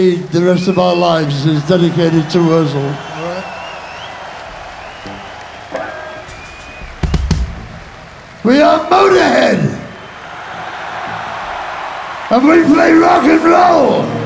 The rest of our lives is dedicated to Wurzel. We are Motorhead, and we play rock and roll.